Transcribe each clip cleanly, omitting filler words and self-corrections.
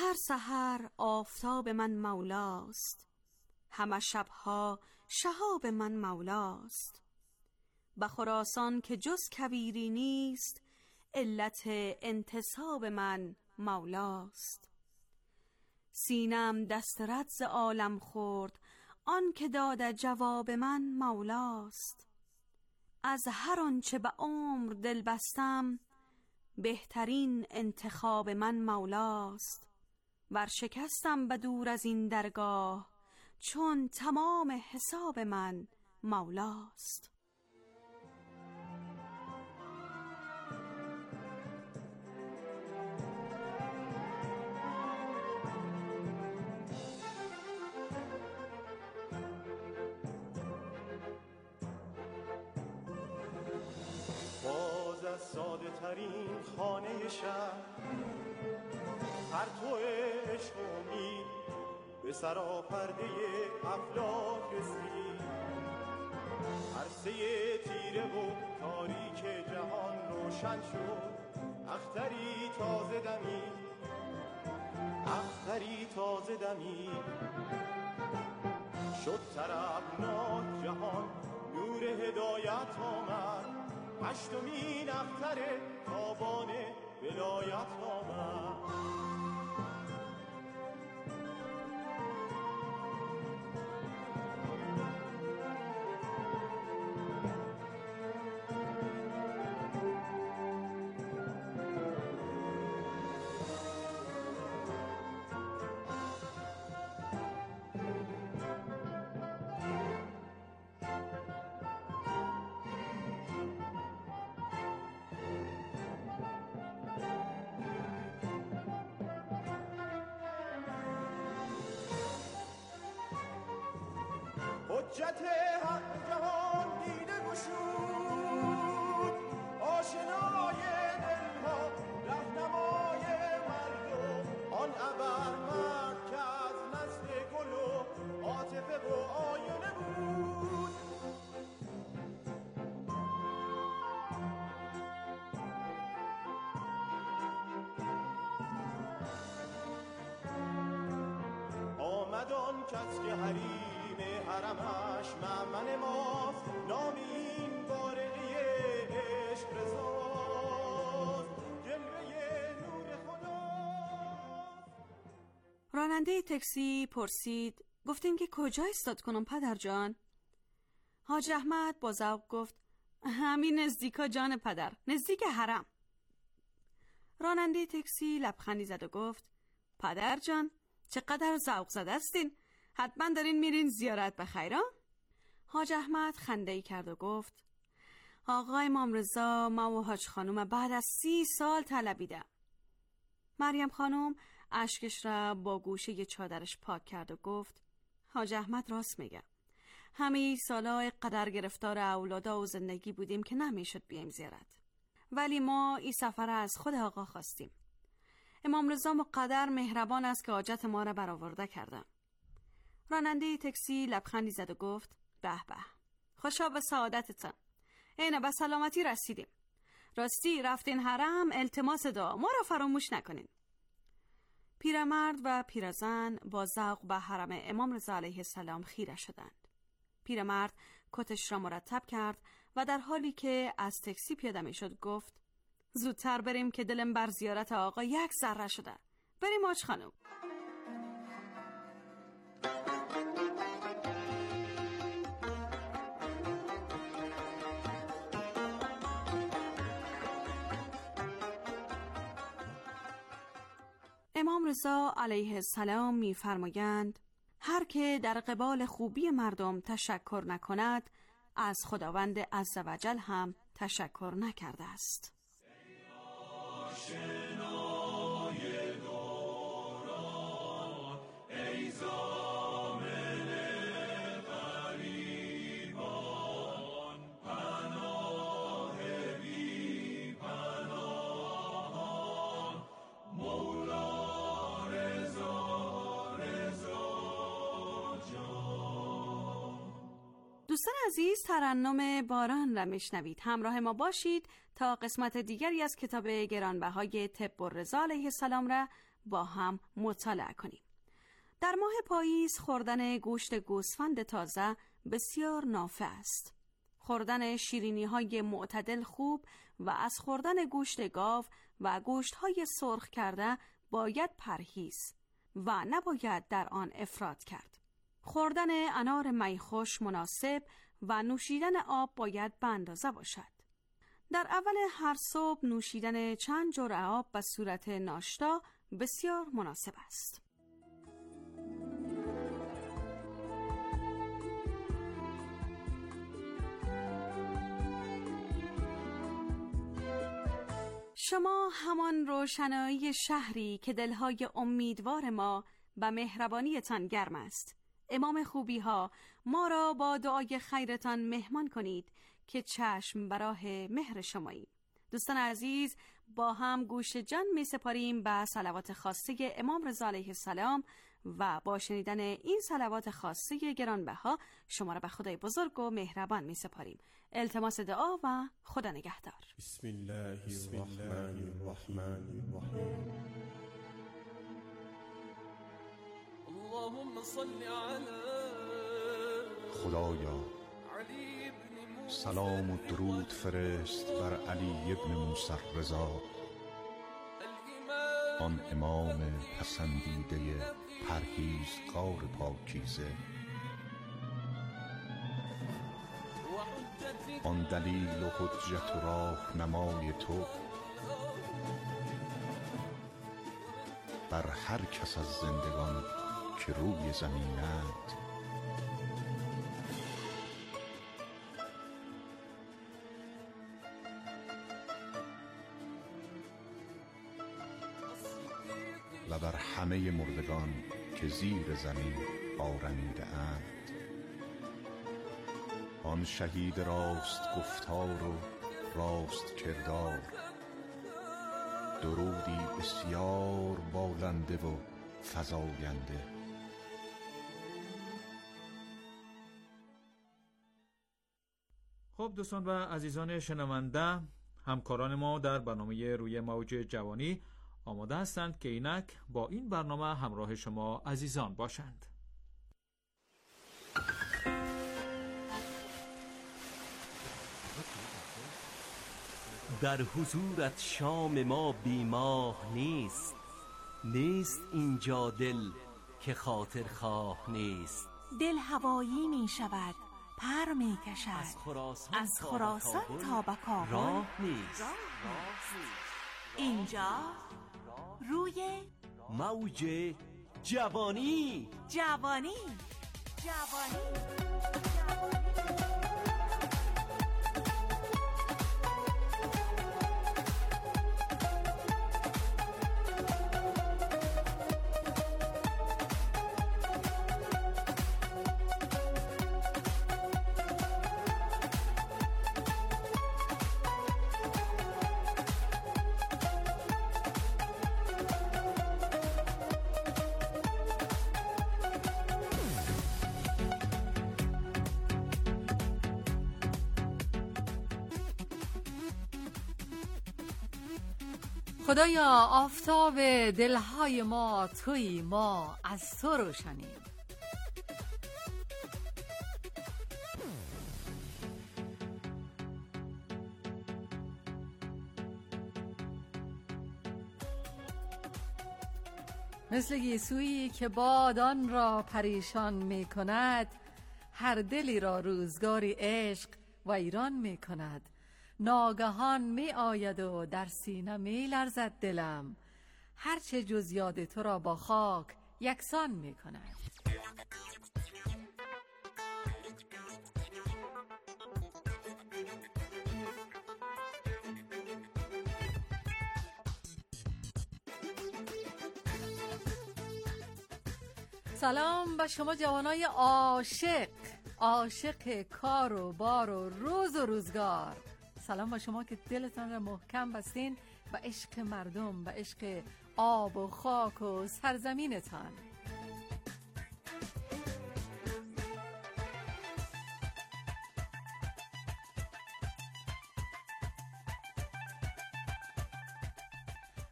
هر سحر آفتاب من مولاست، همه شبها شهاب من مولاست. به خراسان که جز کبیری نیست، علت انتصاب من مولاست. سینم دست رد ز عالم خورد، آن که داده جواب من مولاست. از هر آنچه به عمر دل بستم، بهترین انتخاب من مولاست. ور شکستم به دور از این درگاه، چون تمام حساب من مولاست. باز از ساده ترین خانه شهر، پرتو عشق و امید به سراپرده افلاک رسید. عرصه تیره و تاریک جهان روشن شد، اختری تازه دمید، اختری تازه دمید. شد طربناک جهان، نور هدایت آمد، هشتمین اختر تابان ولایت آمد. حجت حق جهان دیده گشود، آشنای دلها رهنمای مردم. آن ابر مرد که از نسل گل و عاطفه و آینه بود. آمد آن کس که حریم حرمش مأمن ماست، نامی این بارقی عشق رضاست، جلوه نور خداست. راننده تاکسی پرسید: گفتین که کجا استاد کنم پدر جان؟ حاج احمد با ذوق گفت: همین نزدیکا جان پدر، نزدیک حرم. راننده تاکسی لبخندی زد و گفت: پدر جان چقدر ذوق زده استین، حتما دارین میرین زیارت به خیران؟ حاج احمد خنده‌ای کرد و گفت: آقا امام رضا ما و حاج خانوم بعد از 30 سال طلبیدم. مریم خانوم اشکش را با گوشه چادرش پاک کرد و گفت: حاج احمد راست میگه، همه ای سالا قدر گرفتار اولادا و زندگی بودیم که نمیشد بیایم زیارت، ولی ما این سفر از خود آقا خواستیم. امام رضا مقدر مهربان است که حاجت ما را برآورده کردم. راننده تاکسی لبخندی زد و گفت: به به، خوشا به سعادتتان، اینه به سلامتی رسیدیم. راستی رفتین حرم، التماس دعا ما را فراموش نکنین. پیرمرد و پیرزن با ذوق به حرم امام رضا علیه السلام خیره شدند. پیرمرد کتش را مرتب کرد و در حالی که از تاکسی پیاده میشد گفت: زودتر بریم که دلم بر زیارت آقا یک ذره شده. بریم حاج خانم. امام رضا علیه السلام می‌فرمایند: هر که در قبال خوبی مردم تشکر نکند، از خداوند عزوجل هم تشکر نکرده است. دوستان عزیز، ترنم باران را میشنوید. همراه ما باشید تا قسمت دیگری از کتاب گرانبهای طب الرضا علیه السلام را با هم مطالعه کنیم. در ماه پاییز خوردن گوشت گوسفند تازه بسیار نافع است. خوردن شیرینی‌های معتدل خوب و از خوردن گوشت گاو و گوشت‌های سرخ کرده باید پرهیز و نباید در آن افراط کرد. خوردن انار میخوش مناسب و نوشیدن آب باید به اندازه باشد. در اول هر صبح نوشیدن چند جرعه آب به صورت ناشتا بسیار مناسب است. شما همان روشنایی شهری که دلهای امیدوار ما به مهربانیتان گرم است. امام خوبی ها، ما را با دعای خیرتان مهمان کنید که چشم براه مهر شماییم. دوستان عزیز، با هم گوش جان می سپاریم به صلوات خاصه امام رضا علیه السلام و با شنیدن این صلوات خاصه گرانبها شما را به خدای بزرگ و مهربان می سپاریم. التماس دعا و خدا نگهدار. بسم الله الرحمن الرحیم. اللهم صل علی خدایا سلام و درود فرست بر علی ابن موسی الرضا، آن امام پسندیده پرهیزکار پاکیزه، آن دلیل و حجت و راهنمای تو بر هر کس از زندگان که روی زمینند. و بر همه مردگان که زیر زمین آرمیده اند، آن شهید راست گفتار و راست کردار، درودی بسیار بالنده و فزاینده. خب دوستان و عزیزان شنونده، همکاران ما در برنامه روی موج جوانی آماده هستند که اینک با این برنامه همراه شما عزیزان باشند. در حضورت شام ما بیماه نیست، نیست اینجا دل که خاطر خواه نیست. دل هوایی می شود، پر می کشد، از خراسان تا به کابل راه نیست. اینجا روی موج جوانی. جوانی. خدایا آفتاب دلهای ما تویی، ما از تو روشنیم. مثل گیسویی که بادان را پریشان می کند، هر دلی را روزگاری عشق ویران می کند. ناگهان می آید و در سینه می لرزد دلم، هرچه جز یاد تو را با خاک یکسان می کند. سلام به شما جوانای عاشق کار و بار و روز و روزگار. سلام به شما که دلتان را محکم بستین به عشق مردم، به عشق آب و خاک و سرزمینتان.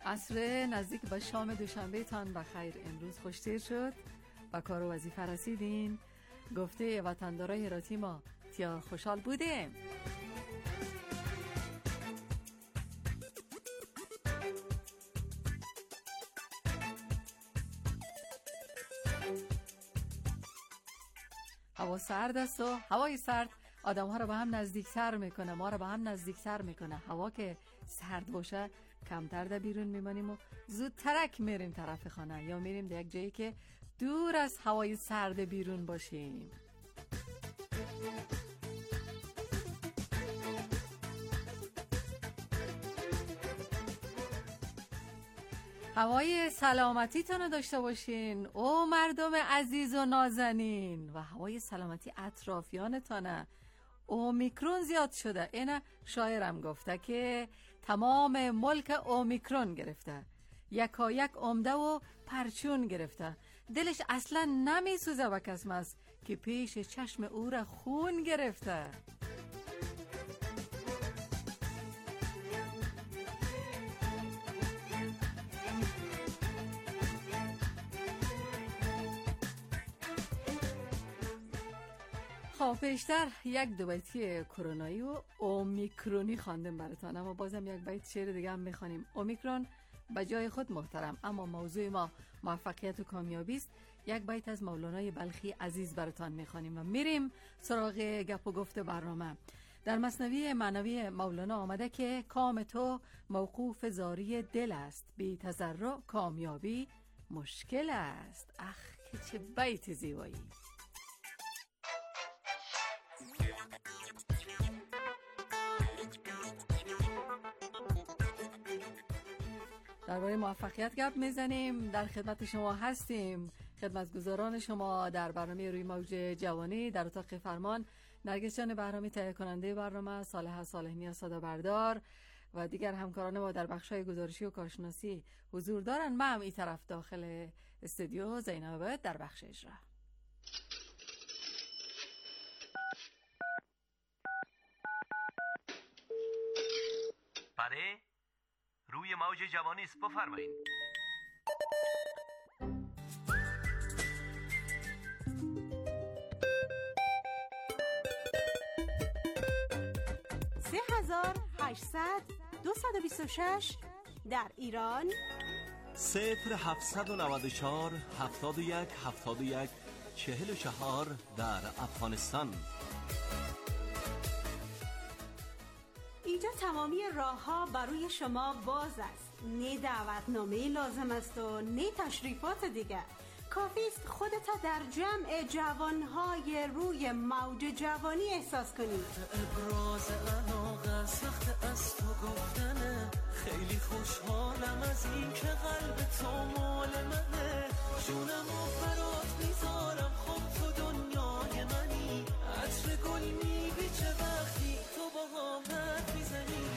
عصر نزدیک به شام دوشنبه تان بخیر. امروز خوشتیر شد و کار و وظیفه رسیدین. گفته وطندارای هراتی ما تیار خوشحال بودیم. هوا سرد است و هوای سرد آدم ها رو به هم نزدیکتر میکنه، ما رو به هم نزدیکتر میکنه. هوا که سرد باشه کمتر در بیرون میمانیم و زودترک میریم طرف خانه یا میریم در یک جایی که دور از هوای سرد بیرون باشیم. هوای سلامتیتون رو داشته باشین او مردم عزیز و نازنین، و هوای سلامتی اطرافیانتانه. اومیکرون زیاد شده. این شاعرم گفته که تمام ملک اومیکرون گرفته، یکایک عمده و پرچون گرفته. دلش اصلا نمی سوزه و کسمس که پیش چشم او را خون گرفته. خب پیشتر یک دو بیتی کرونایی و اومیکرونی خواندم براتان، اما بازم یک بیت شعر دیگه هم میخوانیم. اومیکرون به جای خود محترم، اما موضوع ما موفقیت و کامیابی است. یک بیت از مولانای بلخی عزیز براتان میخوانیم و میریم سراغ گپ و گفت برنامه. در مثنوی معنوی مولانا آمده که کام تو موقوف زاری دل است، بی تضرع کامیابی مشکل است. اخ که چه بیت زیبایی. درباره موفقیت گپ میزنیم، در خدمت شما هستیم، خدمتگزاران شما در برنامه روی موج جوانی. در اتاق فرمان نرگس جان بهرامی تهیه کننده برنامه، صالح صالحی صدا بردار و دیگر همکاران ما در بخش‌های گزارشی و کارشناسی حضور دارن. من هم این طرف داخل استودیو زینب در بخش اجرا. بله، روی موج جوانی است، بفرمایید. در ایران 0794 71 71 44 در افغانستان. اینجا تمامی راه‌ها برای شما باز است. نه دعوتنامه لازم است و نه تشریفات دیگر. کافی است خودت در جمع جوانهای روی موج جوانی احساس کنید. ابراز علاقه سخت از تو گفتنه، خیلی خوشحالم از این که قلب تو مال منه، جونمو برات میذارم، خب تو دنیای منی، عطر گل میبیچه وقتی تو با هم حرف میزنی.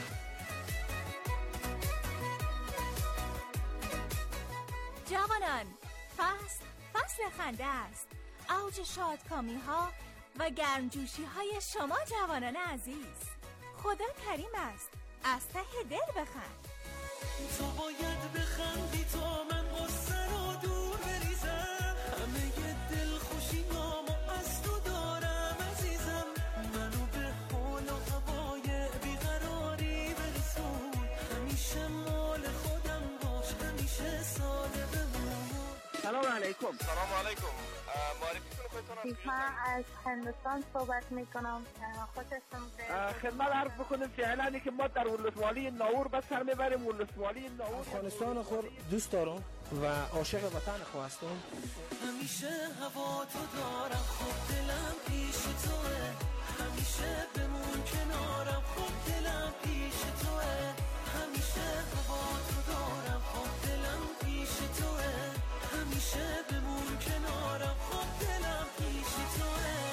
جوانان، فصل خنده است، اوج شادکامی ها و گرمجوشی های شما جوانان عزیز. خدا کریم است، از ته دل بخند. تو باید بخندی تا من غصه رو دور بریزم، همه ی دل خوشی نامو از تو دارم عزیزم، منو به حال و هوای بیقراری برسون، همیشه مال خودم باش، همیشه ساده بمون. سلام علیکم. سلام علیکم. معرفیتون خودتون من از هندوستان صحبت میکنم. خوشتون خدمت عرض بکنیم فعلا که ما در ولسوالی ناور بس سر میبریم. ولسوالی ناور افغانستان خود دوست دارم و عاشق وطن خو هستم. همیشه هوا تو دارم، خب دلم پیش توه، همیشه بمون کنارم، خب دلم پیش توه، همیشه هوا تو دارم، خب دلم پیش توه، همیشه بمون کنارم، خب دلم پیش توه.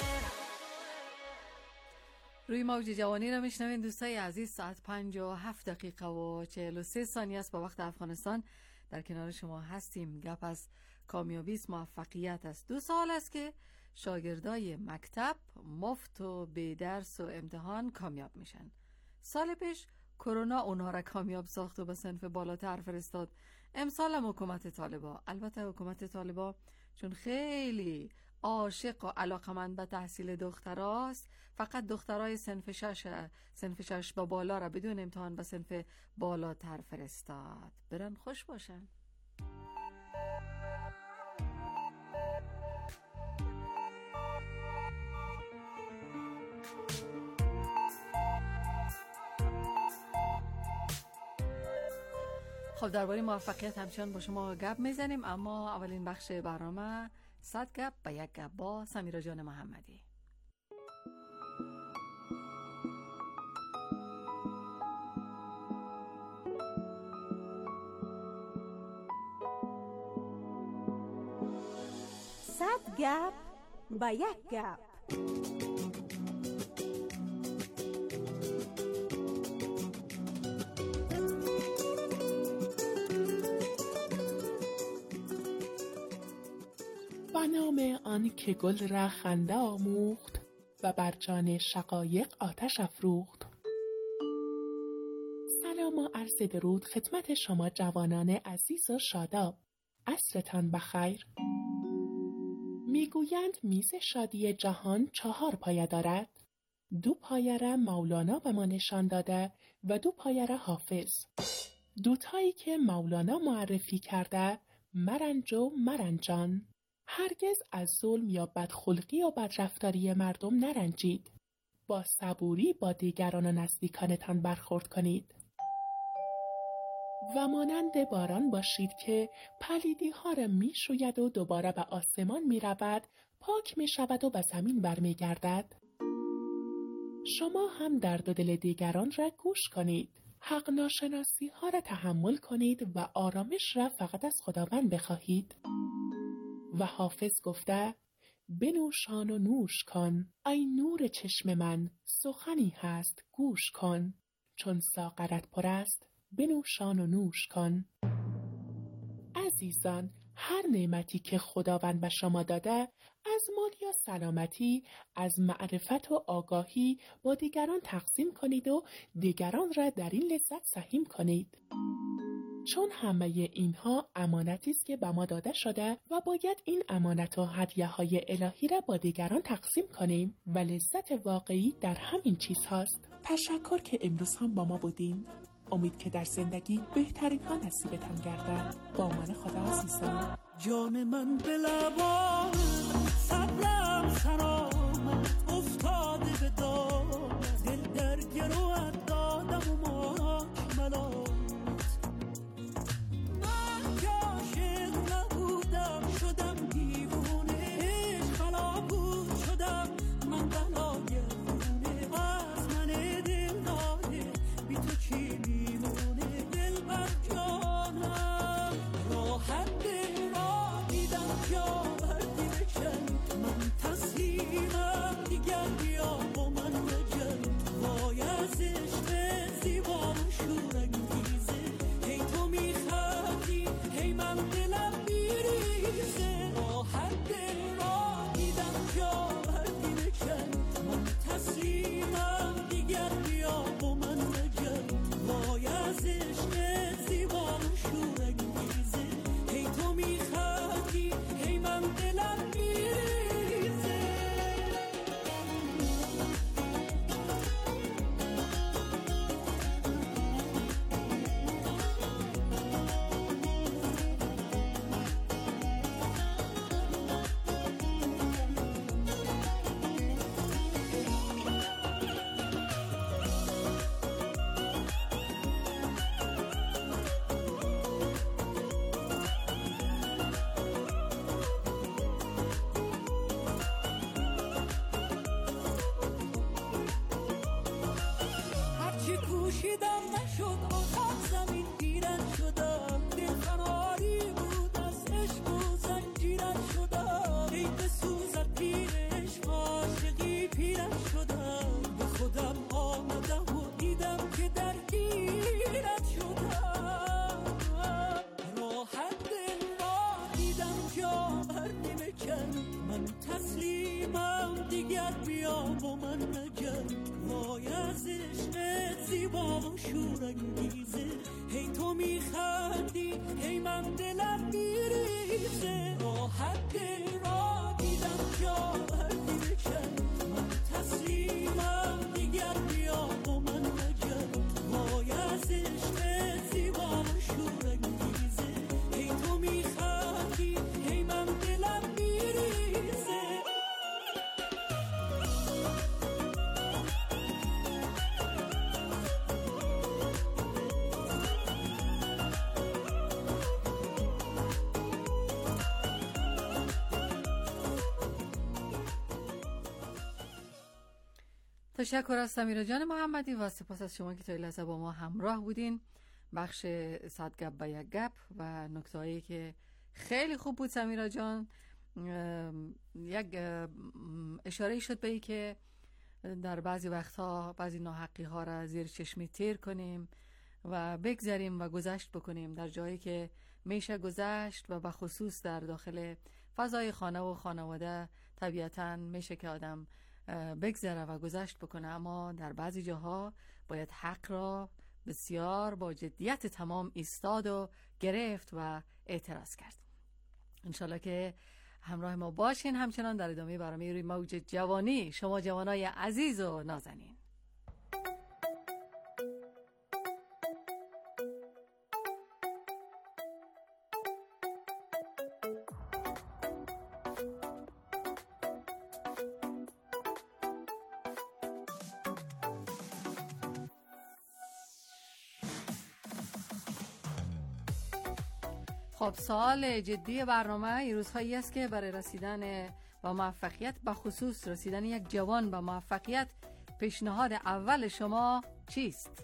روی موج جوانی رو میشنوین دوستای عزیز. ساعت 57 و 43 ثانیه است با وقت افغانستان. در کنار شما هستیم. گپ از کامیابی است، موفقیت است. 2 سال است که شاگردای مکتب مفت و بی درس و امتحان کامیاب میشن. سال پیش کرونا اونها را کامیاب ساخت و به صنف بالاتر فرستاد. امسال هم حکومت طالبا، البته حکومت طالبا چون خیلی عاشق و علاقمند به تحصیل دختراست، فقط دخترای صنف 6 با بالا را بدون امتحان به صنف بالاتر فرستاد. برن خوش باشن. خب درباره موفقیت همچنان با شما گپ میزنیم، اما اولین بخش برنامه 100 گپ به یک گپ با سمیرا جان محمدی. صد گپ به یک گپ. به نام آن که گل را خنده آموخت و بر جان شقایق آتش افروخت. سلام و عرض درود خدمت شما جوانان عزیز و شاداب. عصرتان بخیر. میگویند میز شادی جهان 4 پایه دارد. 2 پایه را مولانا به ما نشان داده و 2 پایه را حافظ. 2 تایی که مولانا معرفی کرده مرنج و مرنجان. هرگز از ظلم یا بدخلقی و بدرفتاری مردم نرنجید. با صبوری با دیگران و نزدیکانتان برخورد کنید. و مانند باران باشید که پلیدی ها را می شوید و دوباره به آسمان می رود، پاک می شود و به زمین برمی گردد. شما هم درد و دل دیگران را گوش کنید. حق ناشناسی ها را تحمل کنید و آرامش را فقط از خداوند بخواهید. و حافظ گفته بنوشان و نوش کن ای نور چشم من، سخنی هست گوش کن. چون ساغرت پر است بنوشان و نوش کن. عزیزان، هر نعمتی که خداوند به شما داده، از مال یا سلامتی، از معرفت و آگاهی با دیگران تقسیم کنید و دیگران را در این لذت سهیم کنید. چون همه اینها امانتی است که به ما داده شده و باید این امانت و هدیه‌های الهی را با دیگران تقسیم کنیم و لذت واقعی در همین چیز هاست. تشکر که امروز هم با ما بودین. امید که در زندگی بهترین ها نصیبتان گردد. با من خدا عزیزان. جان من به لبان صبرم خرام افتاده به دام، دل در گروهت دادم و ماک ملامت. من که عاشق نبودم شدم دیوونه، خلابود شدم من بلای خونه. از من دل داده بی تو چی میمونه؟ دل بر جانم راحت دل را دیدم جا بردی بکن. من تسلیمم دیگر بیا با من بجن. وای از عشق زیبا و شورانگیزه، هی تو میخندی هی من دلم میریزه. راحت دل را دیدم جا بردی بکن. من تسلیمم دیگر بیا با من بجن. وای از عشق زیبا و شورانگیزه، هی تو میخندی هی من دلم میریزه. هرچی کوشیدم نشد، آخر زمین گیرد شدم. دل قراری بود از عشق و زنجیرت شدم. ای بسوزد پیر عشق عاشقی پیرت شدم. به خودم آمدم و دیدم که درگیرت شدم. راحت دل را دیدم جا بردی بکن. من تسلیمم دیگر بیا با من نگرد، وای از عشقت زیبا و شورانگیزه. هی تو میخندی هی من دلم میریزه، راحت دل را دیدم جا بردی بکن، من تسلیمم دیگر بیا با من نگرد، وای از عشقت زیبا و شورانگیزه. هی تو میخندی هی من دلم میریزه. تشکر از سمیرا جان محمدی و سپاس از شما که تا این لحظه با ما همراه بودین. بخش 100 گپ و یک گپ و نکته‌ای که خیلی خوب بود سمیرا جان. یک اشاره شد به این که در بعضی وقتها بعضی ناحقی ها را زیر چشمی تیر کنیم و بگذاریم و گذشت بکنیم در جایی که میشه گذشت و به خصوص در داخل فضای خانه و خانواده طبیعتاً میشه که آدم بگذره و گذشت بکنه، اما در بعضی جاها باید حق را بسیار با جدیت تمام ایستاد و گرفت و اعتراض کرد. انشالله که همراه ما باشین همچنان در ادامه برنامه روی موج جوانی، شما جوانای عزیز و نازنین. خب سوال جدی برنامه این روزهایی است که برای رسیدن و موفقیت، به خصوص رسیدن یک جوان به موفقیت، پیشنهاد اول شما چیست؟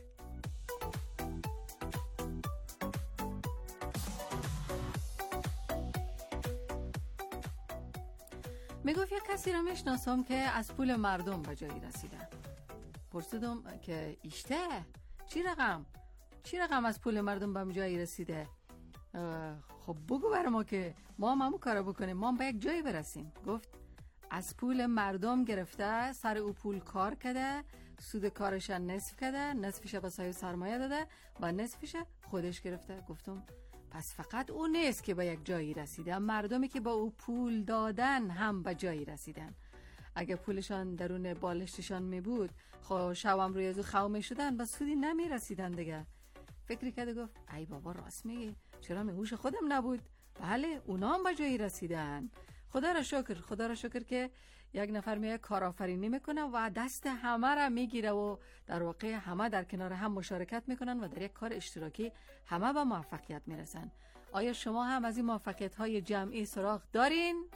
میگفت یک کسی را میشناسم که از پول مردم به جایی رسیده. پرسیدم که ایشته چی رقم از پول مردم به جایی رسیده؟ خب بگو برای ما که ما هم همون کارو بکنیم، ما هم به یک جایی برسیم. گفت از پول مردم گرفته، سر او پول کار کرده، سود کارش نصف کرده، نصفش به صاحب سرمایه داده و نصفش خودش گرفته. گفتم پس فقط او نیست که به یک جایی رسیده، مردمی که با او پول دادن هم به جایی رسیدن. اگه پولشان درون بالشتشان می بود، خب شبم روی از او خو می شدن و سودی نمی رسیدن دیگه. فکری کرده گفت ای بابا راست میگی، چرا هوش خودم نبود؟ بله اونا هم به جایی رسیدن. خدا را شکر که یک نفر میاد کارآفرینی میکنه و دست همه را میگیره و در واقع همه در کنار هم مشارکت میکنن و در یک کار اشتراکی همه به موفقیت میرسن. آیا شما هم از این موفقیت های جمعی سراغ دارین؟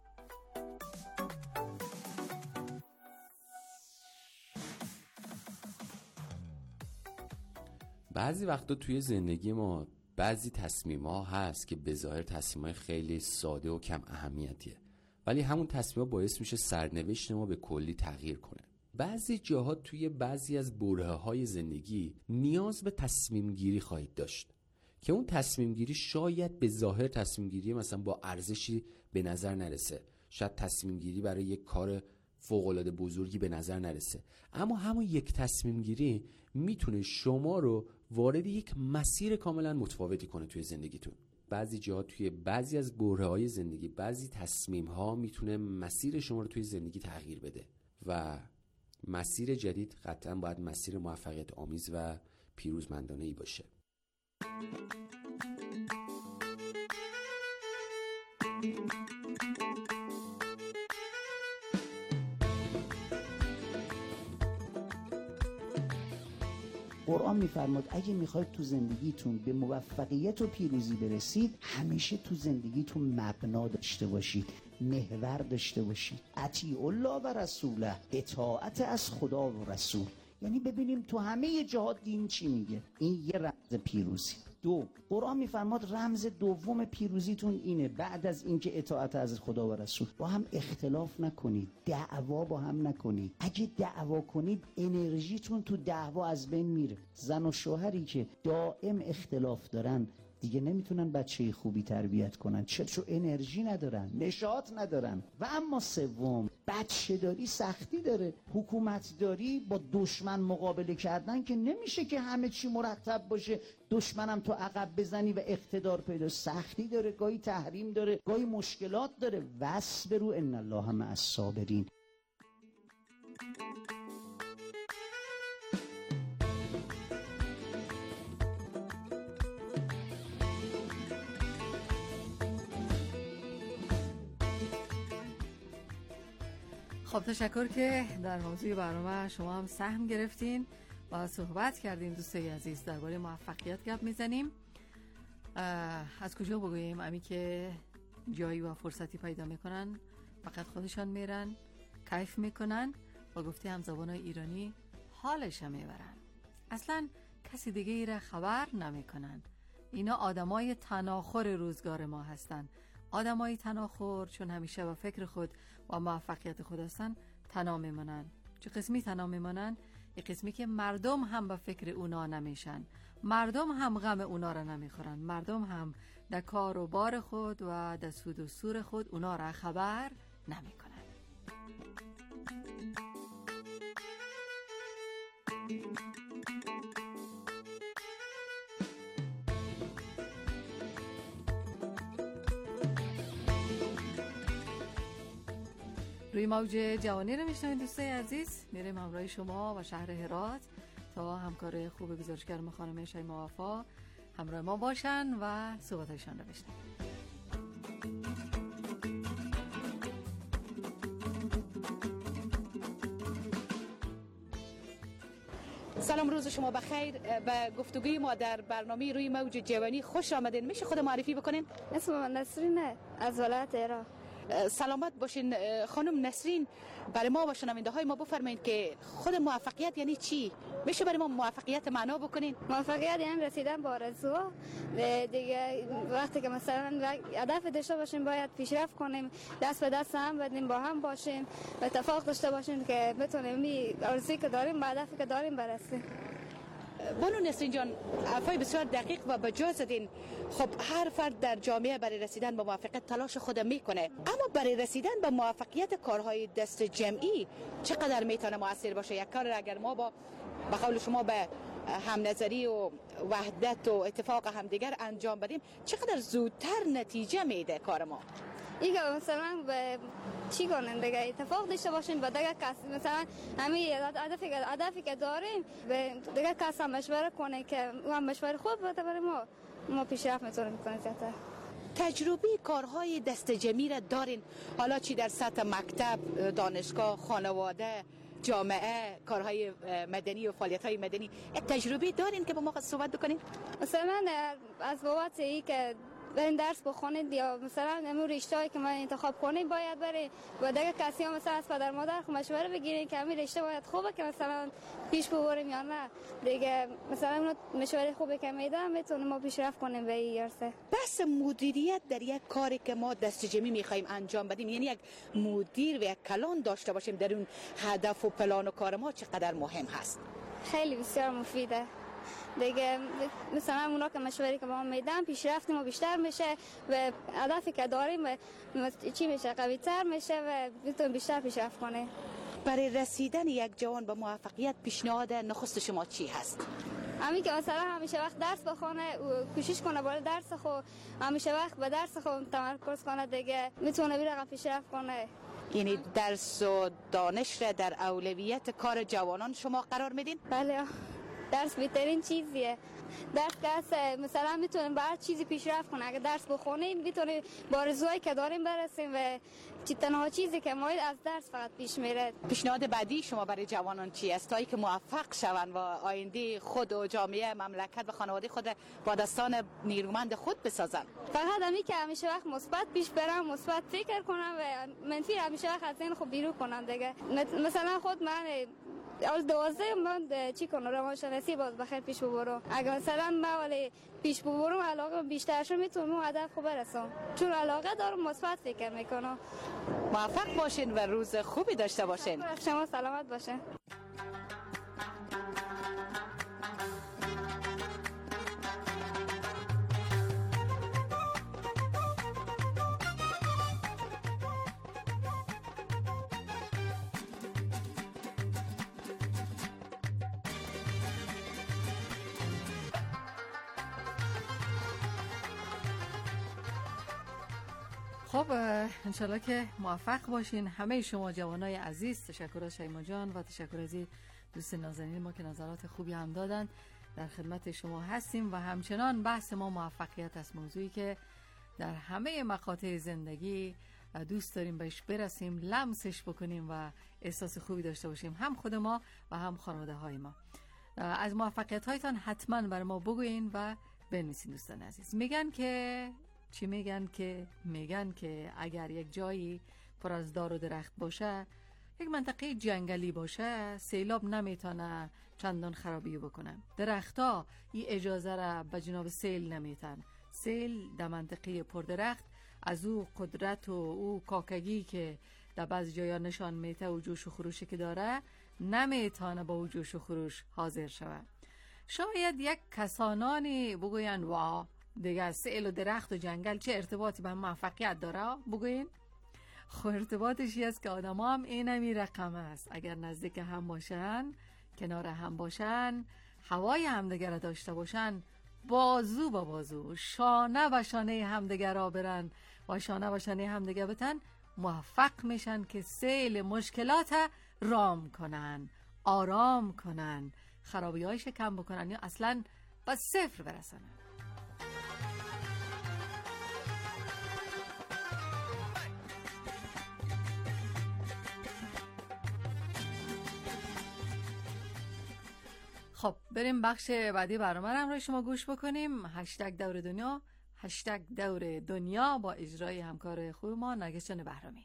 بعضی وقتا توی زندگی ما بعضی تصمیم‌ها هست که به ظاهر تصمیم‌های خیلی ساده و کم اهمیتیه، ولی همون تصمیم‌ها باعث میشه سرنوشت ما به کلی تغییر کنه. بعضی جاها توی بعضی از برهه‌های زندگی نیاز به تصمیم گیری خواهید داشت که اون تصمیم گیری شاید به ظاهر تصمیم گیری مثلا با ارزشی به نظر نرسه، شاید تصمیم گیری برای یک کار فوق‌العاده بزرگی به نظر نرسه، اما همون یک تصمیم گیری میتونه شما رو وارد یک مسیر کاملا متفاوتی کنه توی زندگیتون. بعضی جاها توی بعضی از برهه‌های زندگی بعضی تصمیم‌ها میتونه مسیر شما رو توی زندگی تغییر بده و مسیر جدید قطعا باید مسیر موفقیت آمیز و پیروزمندانه‌ای باشه. قرآن میفرماد اگه میخواید تو زندگیتون به موفقیت و پیروزی برسید، همیشه تو زندگیتون مبنا داشته باشید، محور داشته باشید. اطیع الله و رسوله، اطاعت از خدا و رسول. یعنی ببینیم تو همه جهات دین چی میگه. این یه رمز پیروزی. دو، قرآن میفرماد رمز دوم پیروزیتون اینه، بعد از اینکه اطاعت از خدا و رسول، با هم اختلاف نکنید، دعوا با هم نکنید. اگه دعوا کنید انرژیتون تو دعوا از بین میره. زن و شوهری که دائم اختلاف دارن دیگه نمیتونن بچه خوبی تربیت کنن. چون انرژی ندارن، نشاط ندارن. و اما سوم، بچه داری سختی داره. حکومت داری با دشمن مقابله کردن که نمیشه که همه چی مرتب باشه، دشمنم تو عقب بزنی و اقتدار پیدا. سختی داره، گاهی تحریم داره، گاهی مشکلات داره. واصبروا ان الله مع الصابرین. خب تشکر که در موضوع برنامه شما هم سهم گرفتین و صحبت کردیم. دوستای عزیز درباره موفقیت گپ میزنیم. از کجا بگوییم؟ امی که جایی و فرصتی پیدا میکنن فقط خودشان میرن، کیف میکنن و گفته هم زبانای ایرانی حالش هم میبرن، اصلا کسی دیگه ای را خبر نمیکنن. اینا آدمای تناخر روزگار ما هستن. آدمای تناخر چون همیشه با فکر خود و موفقیت خود هستن تنها میمونن. چه قسمی تنها میمونن؟ یه قسمی که مردم هم با فکر اونا نمیشن، مردم هم غم اونا را نمیخورن، مردم هم در کار و بار خود و در سود و سور خود اونا را خبر نمیکنن. روی موج جوانی رو میشنوید دوستای عزیز. میریم همراه شما و شهر هرات تا همکار خوب گزارشگر خانم شیما وفا همراه ما باشن و صحبتایشان رو بشنویم. سلام، روز شما بخیر. به گفتگوی ما در برنامه روی موج جوانی خوش آمدین. میشه خود معرفی بکنین؟ اسم من نسرینه، از ولایت عراق. سلامت باشین خانم نسرین. برای ما و شنونده های ما بفرمایید که خود موفقیت یعنی چی؟ میشه برای ما موفقیت معنا بکنین؟ موفقیت یعنی رسیدن به آرزوها. دیگه وقتی که مثلا هدف داشته باشیم باید پیشرفت کنیم، دست به دست هم بدیم، با هم باشیم، اتفاق داشته باشیم که بتونیم آرزویی که داریم به هدفی که داریم برسیم. بانو نسرین جان، حرفای بسیار دقیق و بجا زدین. خب هر فرد در جامعه برای رسیدن به موفقیت تلاش خود میکنه، اما برای رسیدن به موفقیت کارهای دست جمعی چقدر میتونه مؤثر باشه؟ یک کار اگر ما با قول شما به هم نظری و وحدت و اتفاق همدیگر انجام بدیم چقدر زودتر نتیجه میده کار ما؟ ایگه مثلا به چی کنن دیگه اتفاق داشته باشیم با دیگه کسی، مثلا همین هدفی که داریم به دیگه کسی هم مشوره کنه که اون مشوره خوب بده برای ما پیشرفت میتونیم کنیم زیادتر. تجربه کارهای دست جمعی را دارین؟ حالا چی در سطح مکتب، دانشگاه، خانواده، جامعه، کارهای مدنی و فعالیت‌های مدنی تجربه دارین که با ما صحبت بکنین؟ مثلا از بابت ای که برین درس بخونید یا مثلا امور رشته‌ای که ما انتخاب کنیم باید بریم و دیگه کسی ها مثلا از پدر مادر مشوره بگیرین که همین رشته باید خوبه که مثلا پیش ببریم یا نه. دیگه مثلا اون مشوره خوبه که میدم میتونیم ما پیشرفت کنیم به این عرصه. بس مدیریت در یک کاری که ما دست جمعی می‌خوایم انجام بدیم، یعنی یک مدیر و یک کلان داشته باشیم در اون هدف و پلان و کار ما چقدر مهم هست؟ خیلی بسیار مفیده. دیگه مثلا اونا که مشوری که با ما میدن پیشرفت ما بیشتر میشه و هدفی که داریم چی میشه قوی تر میشه و میتونیم بیشتر پیشرفت کنیم. برای رسیدن یک جوان به موفقیت پیشنهاد نخست شما چی هست؟ همین که مثلا همیشه وقت درس بخونه و کوشش کنه بالا درس خود، همیشه وقت به درس خود تمرکز کنه، دیگه میتونه بیرقم پیشرفت کنه. یعنی درس و دانش را در اولویت کار جوانان شما قرار میدین؟ بله، درس بهترین چیزیه. درس که مثلا میتونیم به هر چیزی پیشرفت کنیم. اگه درس بخونیم میتونیم با آرزوهایی که داریم برسیم و تنها چیزی که ما از درس فقط پیش میره. پیشنهاد بعدی شما برای جوانان چی است تا اینکه موفق شوند و آینده خود و جامعه، مملکت و خانواده خود با دستان نیرومند خود بسازند؟ فقط همین که همیشه وقت مثبت پیش برم، مثبت فکر کنم و منفی همیشه وقت از ذهن خود بیرون کنم دیگه. مثلا خود من اول 12 من چی کنم روانشناسی باز بخیر پیش ببرم. اگه مثلا من ولی پیش ببرم علاقه بیشتر شد میتونم اون هدف رو برسم، چون علاقه دارم مثبت فکر میکنم. موفق باشین و روز خوبی داشته باشین. شما سلامت باشین. خب انشالله که موفق باشین همه شما جوانای عزیز. تشکر از شیما جان و تشکر از دوست نازنین ما که نظرات خوبی هم دادن. در خدمت شما هستیم و همچنان بحث ما موفقیت است، موضوعی که در همه مقاطع زندگی دوست داریم بهش برسیم، لمسش بکنیم و احساس خوبی داشته باشیم، هم خود ما و هم خانواده های ما. از موفقیت هایتان حتما بر ما بگوین و بنویسین دوستان عزیز. میگن که چی؟ میگن که اگر یک جایی پر از دار و درخت باشه، یک منطقه جنگلی باشه، سیلاب نمیتونه چندان خرابی بکنه. درختها این اجازه را به جناب سیل نمیتن. سیل در منطقه پر درخت از او قدرت و او کاکگی که در بعض جایا نشان میته و جوش و خروشی که داره نمیتونه با او جوش و خروش حاضر شود. شاید یک کسانانی بگوین وا دیگه سیل و درخت و جنگل چه ارتباطی به موفقیت داره؟ بگوین خب ارتباطش است که آدم هم اینمی رقم است. اگر نزدیک هم باشن، کنار هم باشن، هوای همدیگر را داشته باشن، بازو با بازو، شانه و شانه همدیگر را برن و شانه و شانه همدیگر بتن، موفق میشن که سیل مشکلات رام کنن، آرام کنن، خرابی‌هایش کم بکنن یا اصلا با صفر برسنن. خب بریم بخش بعدی برنامه رو همراه شما گوش بکنیم. هشتگ دور دنیا، هشتگ دور دنیا با اجرای همکار خوب ما نرگس جان بهرامی.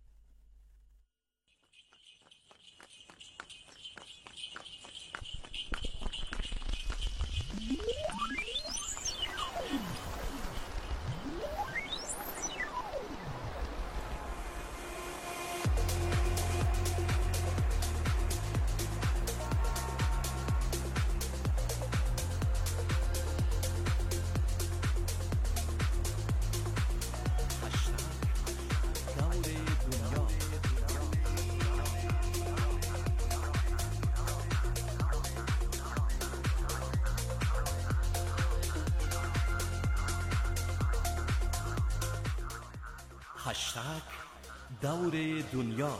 هشتگ دور دنیا.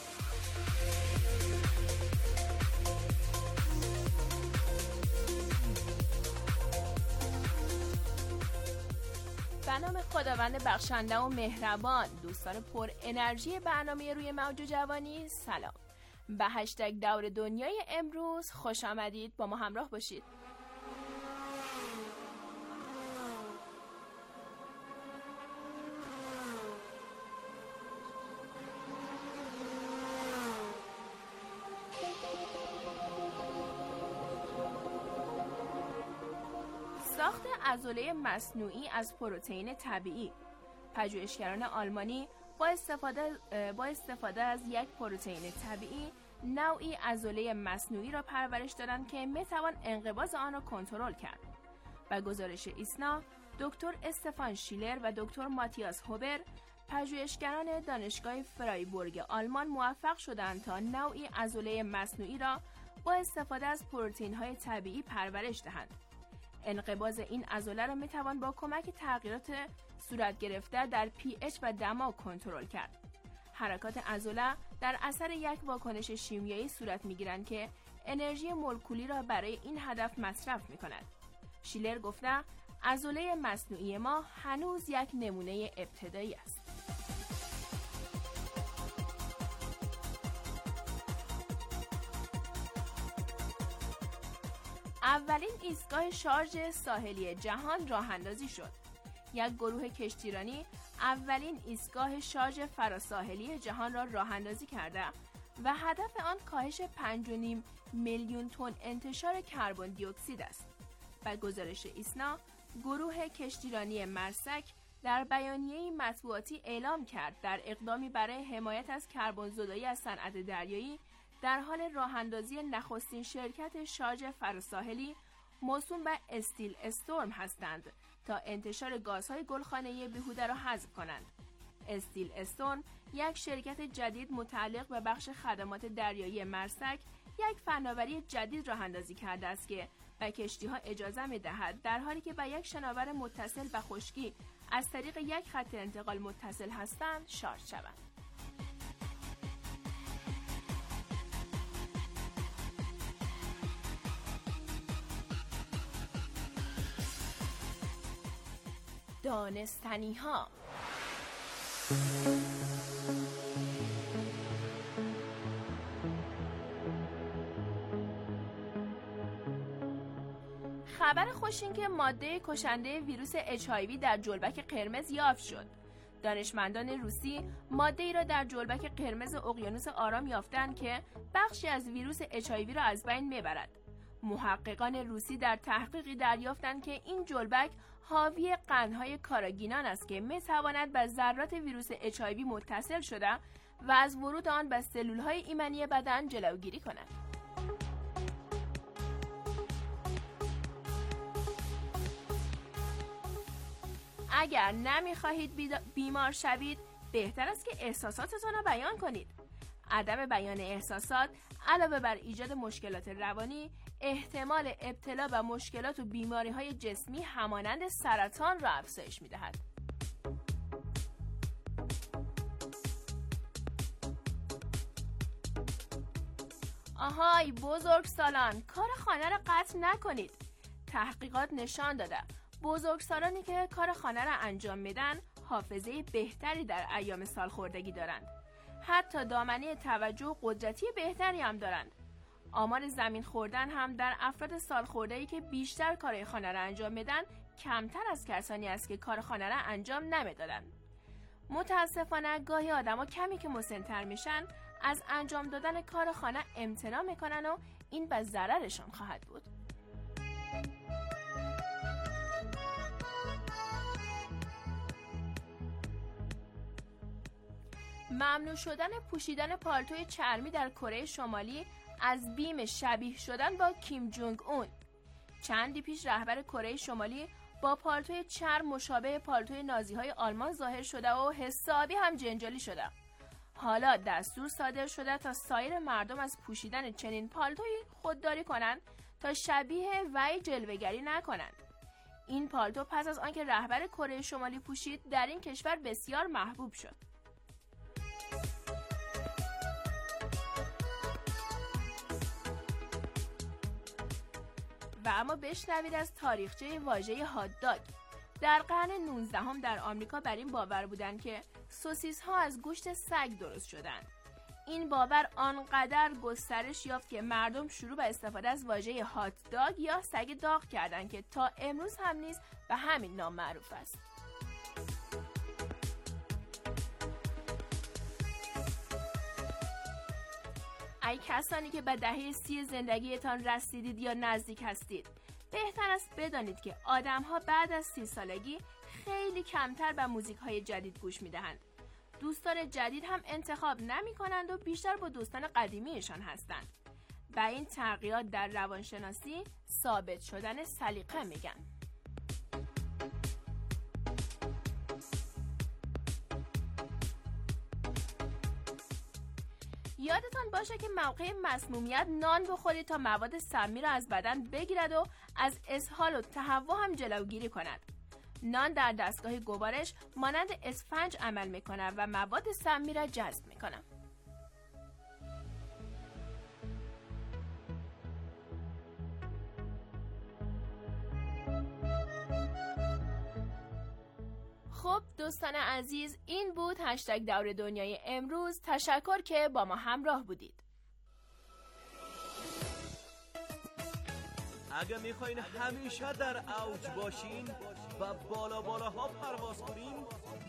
به نام خداوند بخشنده و مهربان. دوستان پر انرژی برنامه روی موج جوانی، سلام. به هشتگ دور دنیای امروز خوش آمدید، با ما همراه باشید. ساخت عضله مصنوعی از پروتئین طبیعی. پژوهشگران آلمانی با استفاده از یک پروتئین طبیعی نوعی عضله مصنوعی را پرورش دادند که میتوان انقباض آن را کنترل کرد. با گزارش ایسنا، دکتر استفان شیلر و دکتر ماتیاس هوبر، پژوهشگران دانشگاه فرایبورگ آلمان موفق شدند تا نوعی عضله مصنوعی را با استفاده از پروتئین‌های طبیعی پرورش دهند. انقباض این عضله را میتوان با کمک تغییرات صورت گرفته در pH و دما کنترل کرد. حرکات عضله در اثر یک واکنش شیمیایی صورت میگیرند که انرژی مولکولی را برای این هدف مصرف میکند. شیلر گفته عضله مصنوعی ما هنوز یک نمونه ابتدایی است. اولین ایستگاه شارژ ساحلی جهان راه اندازی شد. یک گروه کشتیرانی اولین ایستگاه شارژ فراساحلی جهان را راه اندازی کرده و هدف آن کاهش 5.5 میلیون تن انتشار کربن دی اکسید است. با گزارش ایسنا، گروه کشتیرانی مرسک در بیانیه‌ای مطبوعاتی اعلام کرد در اقدامی برای حمایت از کربن زدایی از صنعت دریایی در حال راه اندازی نخستین شرکت شارژ فراساحلی موسوم به استیل استورم هستند تا انتشار گازهای گلخانه‌ای بیهوده را حذف کنند. استیل استورم یک شرکت جدید متعلق به بخش خدمات دریایی مرسک یک فناوری جدید راه اندازی کرده است که به کشتی‌ها اجازه می‌دهد در حالی که به یک شناور متصل به خشکی از طریق یک خط انتقال متصل هستند شارژ شوند. دانستنی ها. خبر خوش این که ماده کشنده ویروس HIV در جلبک قرمز یافت شد. دانشمندان روسی ماده‌ای را در جلبک قرمز اقیانوس آرام یافتند که بخشی از ویروس HIV را از بین میبرد. محققان روسی در تحقیقی دریافتند که این جلبک حاوی قندهای کاراگینان است که میتواند به ذرات ویروس HIV متصل شده و از ورود آن به سلولهای ایمنی بدن جلوگیری کند. اگر نمیخواهید بیمار شوید، بهتر است که احساساتتان را بیان کنید. عدم بیان احساسات علاوه بر ایجاد مشکلات روانی، احتمال ابتلا به مشکلات و بیماری‌های جسمی همانند سرطان را افزایش می‌دهد. آهای بزرگسالان، کار خانه را قطع نکنید. تحقیقات نشان داده بزرگسالانی که کار خانه را انجام میدن حافظه بهتری در ایام سالخوردگی دارند. حتی دامنه توجه و قدرتی بهتری هم دارند. آمار زمین خوردن هم در افراد سالخورده‌ای که بیشتر کار خانه را انجام میدن کمتر از کسانی است که کار خانه را انجام نمیدادند. متاسفانه گاهی آدما کمی که مسن‌تر میشن از انجام دادن کار خانه امتناع میکنن و این به ضررشان خواهد بود. ممنوع شدن پوشیدن پالتوی چرمی در کره شمالی از بیم شبیه شدن با کیم جونگ اون. چندی پیش رهبر کره شمالی با پالتوی چرم مشابه پالتوی نازی‌های آلمان ظاهر شده و حسابی هم جنجالی شده. حالا دستور صادر شده تا سایر مردم از پوشیدن چنین پالتویی خودداری کنند تا شبیه وی جلوه‌گری نکنند. این پالتو پس از آنکه رهبر کره شمالی پوشید در این کشور بسیار محبوب شد. و اما بشنوید از تاریخچه واژه هات داگ. در قرن 19 در آمریکا بر این باور بودند که سوسیس ها از گوشت سگ درست شدند. این باور آنقدر گسترش یافت که مردم شروع به استفاده از واژه هات داگ یا سگ داغ کردند که تا امروز هم نیز به همین نام معروف است. ای کسانی که به دهه 30 زندگیتان رسیدید یا نزدیک هستید، بهتر است بدانید که آدم‌ها بعد از 30 سالگی خیلی کمتر به موزیک‌های جدید گوش می‌دهند. دوستان جدید هم انتخاب نمی‌کنند و بیشتر با دوستان قدیمیشان هستند. به این تغییرات در روانشناسی ثابت شدن سلیقه میگن. یادتان باشه که موقع مسمومیت نان بخورید تا مواد سمی را از بدن بگیرد و از اسهال و تهوع هم جلوگیری کند. نان در دستگاه گوارش مانند اسفنج عمل می‌کند و مواد سمی را جذب می‌کند. خب دوستان عزیز، این بود هشتگ دور دنیای امروز. تشکر که با ما همراه بودید. اگه میخواین همیشه در اوج باشین و بالاها پرواز کنین،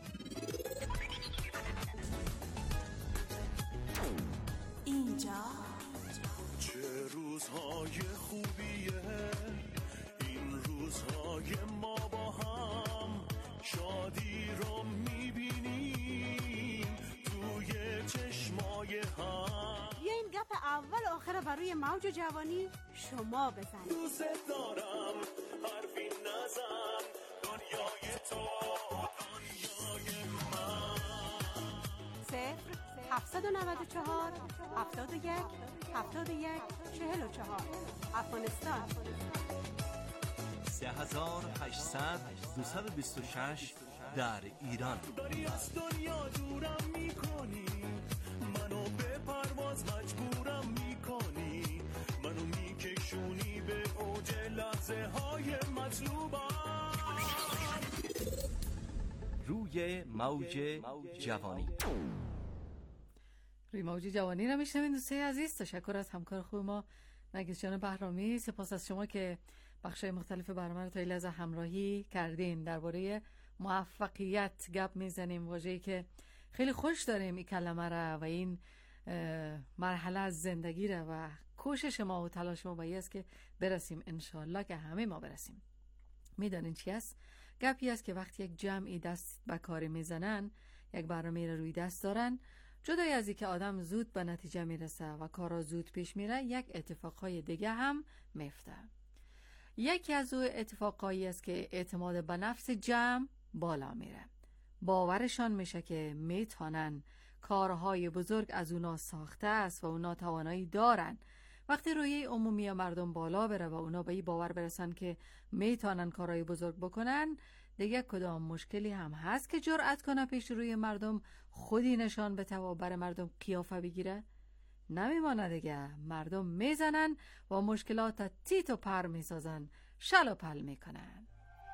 اینجا چه روزهای خوبیه، این روزهای ما با هم شادی رو میبینیم توی چشمای هم. بیاین گپ اول آخر برای موج جوانی شما بزنید. دوست دارم حرفی نزن، دنیای تو دنیای من. 0-794 71 71 44 افغانستان. 3800 226 در ایران. داری از دنیا دورم میکنی، منو به پرواز مجبورم میکنی، منو میکشونی به اوج لحظه های مطلوبم. روی موج جوانی. روی موج جوانی رو میشنوین دوستای عزیز. تشکر از همکار خوب ما نرگس جان بهرامی. سپاس از شما که بخشای مختلف برنامه رو تا این لحظه همراهی کردین. درباره موفقیت گپ میزنیم، واژه‌ای که خیلی خوش داریم این کلمه را و این مرحله از زندگی را و کوشش ما و تلاش ما باید است که برسیم، انشالله که همه ما برسیم. میدانین چی است؟ گپی است که وقتی یک جمعی دست به کاری میزنن، یک برنامه را روی دست دارن، جدای از این که آدم زود به نتیجه میرسه و کارا زود پیش میره، یک اتفاقهای دیگه هم میفته. یکی از او اتفاقایی است که اعتماد به نفس جمع بالا میره. باورشان میشه که میتونن، کارهای بزرگ از اونا ساخته است و اونا توانایی دارن. وقتی روی عمومی مردم بالا بره و اونا به این باور برسن که میتونن کارهای بزرگ بکنن، دیگه کدام مشکلی هم هست که جرأت کنه پیش روی مردم خودی نشان بده و بر مردم قیافه بگیره؟ نمیمانه دیگه. مردم میزنن و مشکلات تیت و پر میسازن، شل و پل میکنن.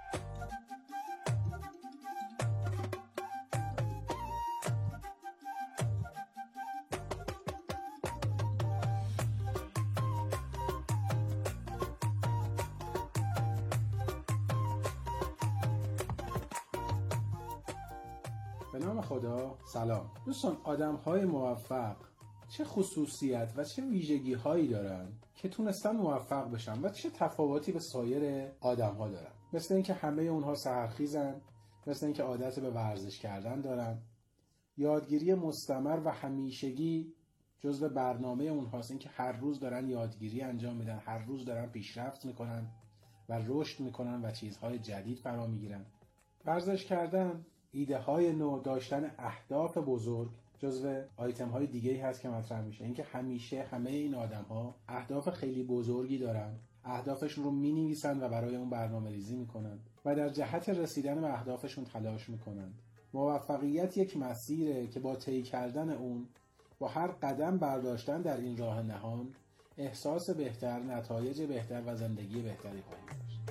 به نام خدا. سلام دوستان. آدم‌های موفق چه خصوصیت و چه ویژگی هایی دارن که تونستن موفق بشن و چه تفاوتی به سایر آدم‌ها دارن؟ مثل اینکه همه اونها سحرخیزن، مثل اینکه عادت به ورزش کردن دارن، یادگیری مستمر و همیشگی جزو برنامه اونهاست، اینکه هر روز دارن یادگیری انجام میدن، هر روز دارن پیشرفت میکنن و رشد میکنن و چیزهای جدید فرا میگیرن. ورزش کردن، ایده های نو، داشتن اهداف بزرگ جزو آیتم های دیگه هست که مطرح میشه. اینکه همیشه همه این آدم ها اهداف خیلی بزرگی دارن، اهدافشون رو می نویسن و برای اون برنامه ریزی میکنن و در جهت رسیدن به اهدافشون تلاش میکنن. موفقیت یک مسیره که با طی کردن اون، با هر قدم برداشتن در این راه نهان، احساس بهتر، نتایج بهتر و زندگی بهتری خواهیم داشت.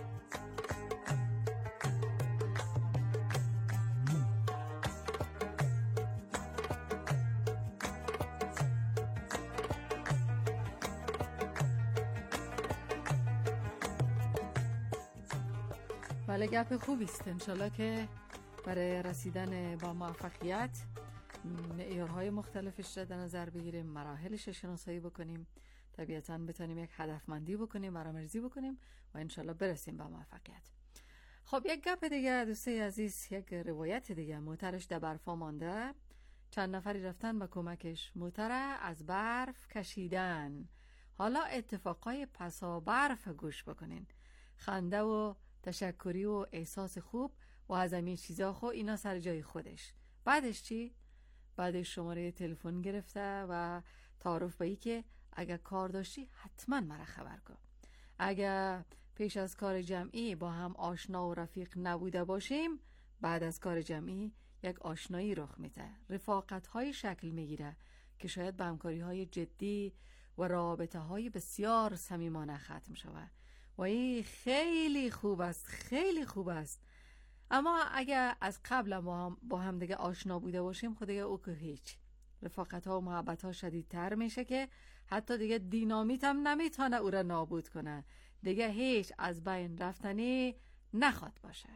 بله، گپ خوبی است. انشالله که برای رسیدن با موفقیت معیارهای مختلفش را در نظر بگیریم، مراحلش شناسایی بکنیم، طبیعتاً بتونیم یک هدفمندی بکنیم، برنامه‌ریزی بکنیم و انشالله برسیم به موفقیت. خب یک گپ دیگه دوستای عزیز، یک روایت دیگه. موترش در برفا مانده، چند نفری رفتن به کمکش، موتر از برف کشیدن. حالا اتفاقای پسا برف گوش بکنین. خنده و تشکری و احساس خوب و از همین چیزا خو اینا سر جای خودش. بعدش چی؟ بعدش شماره تلفن گرفته و تعارف به ای که اگر کار داشتی حتما مرا خبر کن. اگر پیش از کار جمعی با هم آشنا و رفیق نبوده باشیم، بعد از کار جمعی یک آشنایی رخ میده، رفاقت های شکل میگیره که شاید به همکاری های جدی و رابطه های بسیار صمیمانه ختم شود و این خیلی خوب است، خیلی خوب است. اما اگر از قبل با هم دیگه آشنا بوده باشیم، خود دیگه او که هیچ، رفاقت ها و محبت ها شدیدتر میشه که حتی دیگه دینامیت هم نمیتونه او را نابود کنه، دیگه هیچ از بین رفتنی نخواد باشه.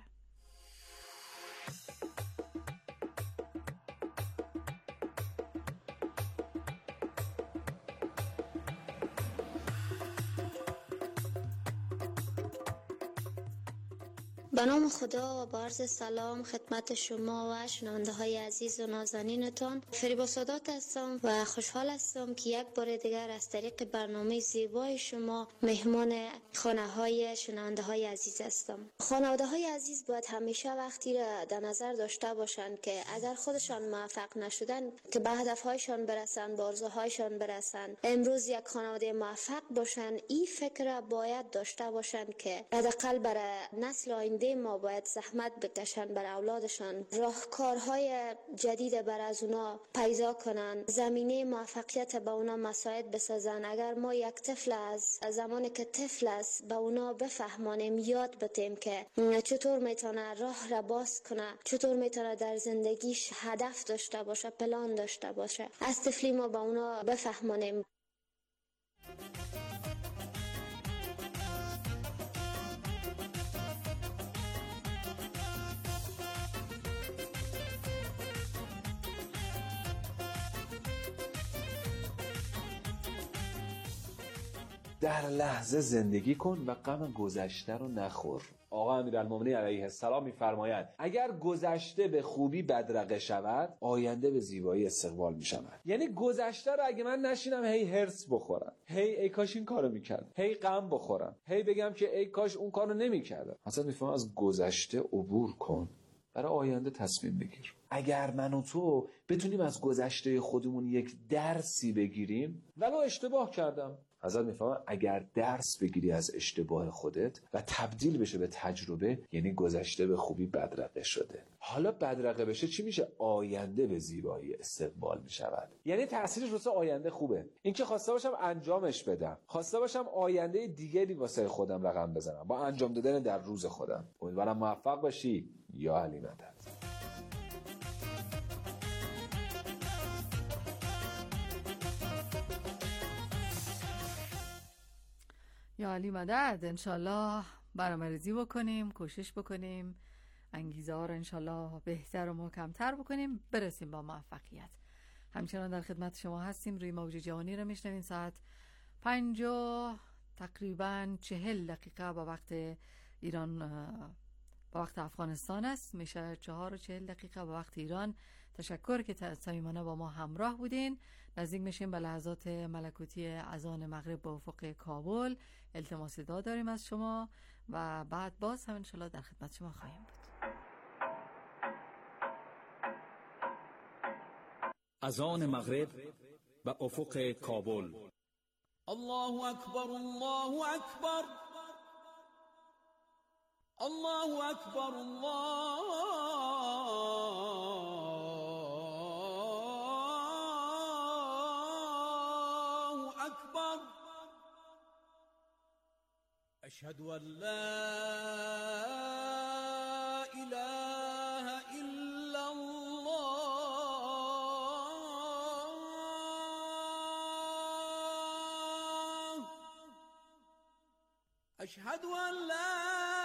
به نام خدا و با عرض سلام خدمت شما و شنونده های عزیز و نازنینتان. فریبا سادات هستم و خوشحال هستم که یک بار دیگر از طریق برنامه زیبای شما مهمان خانه های شنونده های عزیز هستم. خانواده های عزیز باید همیشه وقتی را در نظر داشته باشند که اگر خودشان موفق نشدن که به هدفهایشان برسند، به آرزوهایشان برسند، امروز یک خانواده موفق باشند، این فکر را باید داشته باشند که حداقل برای نسل آینده آینده ما باید زحمت بکشن بر اولادشان، راهکارهای جدید بر از اونا پیدا کنن، زمینه موفقیت به اونا مساعد بسازن. اگر ما یک طفل از زمانی که طفل است به اونا بفهمانیم، یاد بتیم که چطور میتونه راه را باز کنه، چطور میتونه در زندگیش هدف داشته باشه، پلان داشته باشه، از طفلی ما به اونا بفهمانیم. در لحظه زندگی کن و غم گذشته رو نخور. آقا امیرالمومنین علیه السلام می‌فرماید اگر گذشته به خوبی بدرقه شود، آینده به زیبایی استقبال می‌شود. یعنی گذشته رو اگه من نشینم هی هرس بخورم، هی ای کاش این کارو می‌کردم، هی غم بخورم، هی بگم که ای کاش اون کارو نمی‌کردم. مثلا می‌فهمم از گذشته عبور کن، برای آینده تصمیم بگیر. اگر من و تو بتونیم از گذشته خودمون یک درسی بگیریم، ولو اشتباه کردم، ازت میفهمم اگر درس بگیری از اشتباه خودت و تبدیل بشه به تجربه، یعنی گذشته به خوبی بدرقه شده. حالا بدرقه بشه چی میشه؟ آینده به زیبایی استقبال میشود. یعنی تأثیرش واسه آینده خوبه. این که خواسته باشم انجامش بدم، خواسته باشم آینده دیگری واسه خودم رقم بزنم با انجام دادن در روز خودم. امیدوارم موفق باشی. یا علی مدد. یا علی مدد. انشالله برنامه‌ریزی بکنیم، کوشش بکنیم، انگیزه ها رو انشالله بهتر و محکمتر بکنیم، برسیم با موفقیت. همچنان در خدمت شما هستیم. روی موج جهانی رو میشنوین. ساعت 5 تقریبا 40 دقیقه با وقت ایران، با وقت افغانستان است. میشه 4:40 دقیقه با وقت ایران. تشکر که صمیمانه با ما همراه بودین. نزدیک میشیم به لحظات ملکوتی اذان مغرب با افق کابل. التماس دعا داریم از شما و بعد باز هم انشالله در خدمت شما خواهیم بود. اذان مغرب و افق کابل. الله اکبر، الله اکبر، الله اکبر، الله اکبر. اشهد ان لا اله الا الله. اشهد ان لا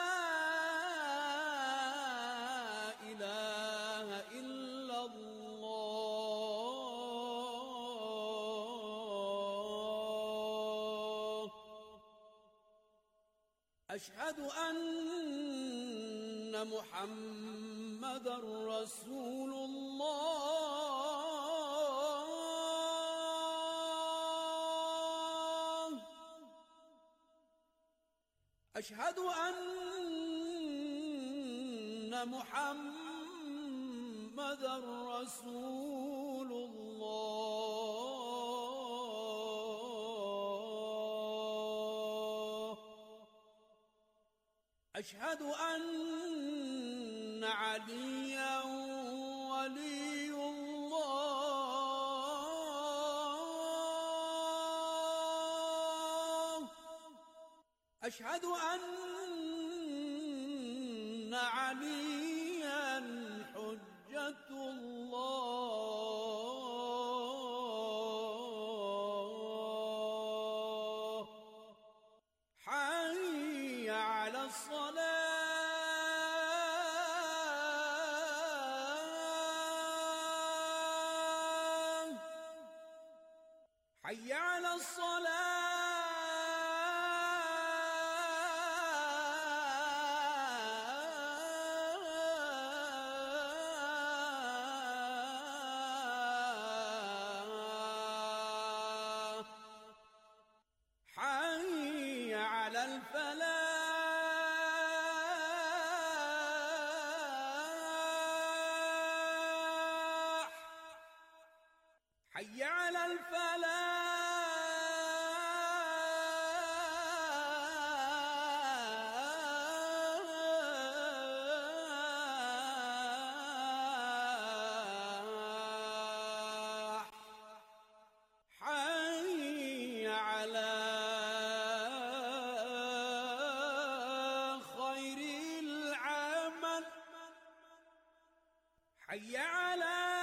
اله الا الله. اشهد ان محمد رسول الله. اشهد ان محمد رسول الله. اشهد ان عليا ولي الله. اشهد ان عليا حجة الله. حي على الصلاة، حي على الصلاة، حي على الفلاح، حي على الفلاح. حي على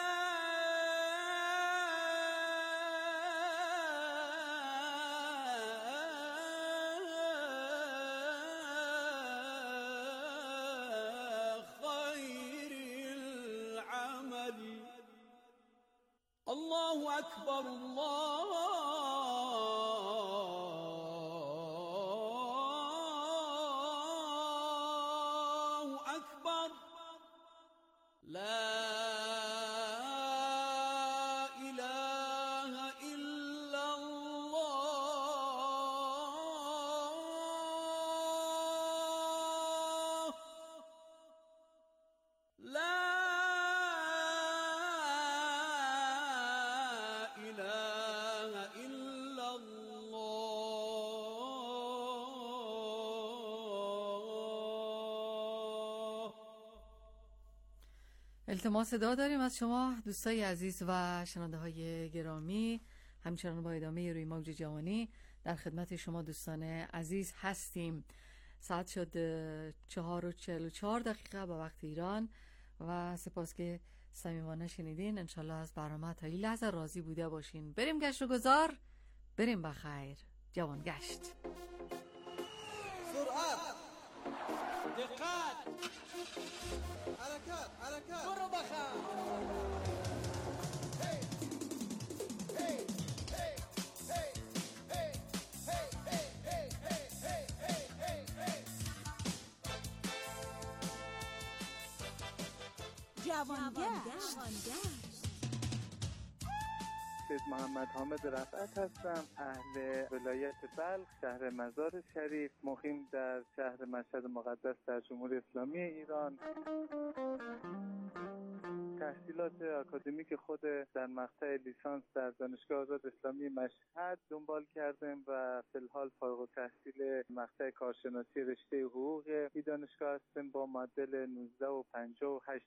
الله أكبر الله أكبر لا إله إلا الله لا التماس صدا داریم از شما دوستای عزیز و شنونده های گرامی. همچنان با ادامه روی موج جوانی در خدمت شما دوستان عزیز هستیم. ساعت شد 4:44 با وقت ایران و سپاس که صمیمانه شنیدین. انشالله از برنامه تا این لحظه راضی بوده باشین. بریم گشت و گذار، بریم بخیر. جوان گشت. سرعت، دقت، حرکت، برو بخیر. جوانگشت. سید محمد حامد رفعت هستم، اهل ولایت بلخ، شهر مزار شریف، مقیم در شهر مشهد مقدس در جمهوری اسلامی ایران. تحصیلات آکادمیک خود در مقطع لیسانس در دانشگاه آزاد اسلامی مشهد دنبال کردم و فی الحال فارغ التحصیل مقطع کارشناسی رشته حقوق این دانشگاه هستم با معدل 19.58.